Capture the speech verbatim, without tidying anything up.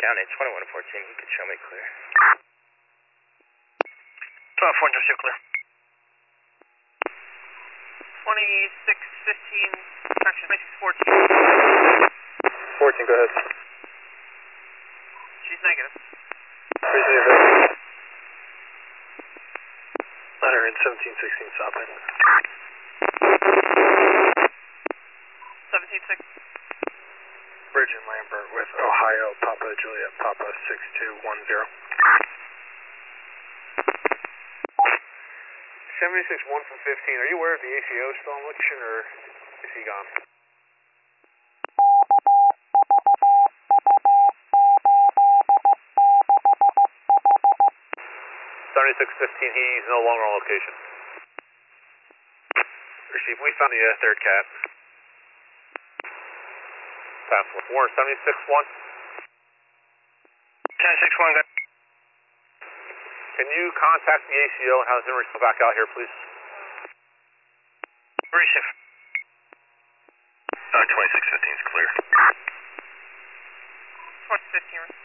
County, twenty-one fourteen, you can show me clear. twelve four, just clear. twenty-six fifteen, section twenty-six fourteen. fourteen, go ahead. She's negative. Receive it. Letter in seventeen sixteen, stopping. seventeen six. Bridge in Lambert with Ohio, Papa Juliet, Papa six two one zero. seventy-six one from fifteen, are you aware if the A C O is still on location or is he gone? seventy-six fifteen, he's no longer on location. Receive, we found the uh, third cat. Pass four, seventy-six one. seventy-six one, go. Can you contact the A C O and have him come back out here, please? Receive. Uh, twenty-six fifteen is clear. twenty fifteen.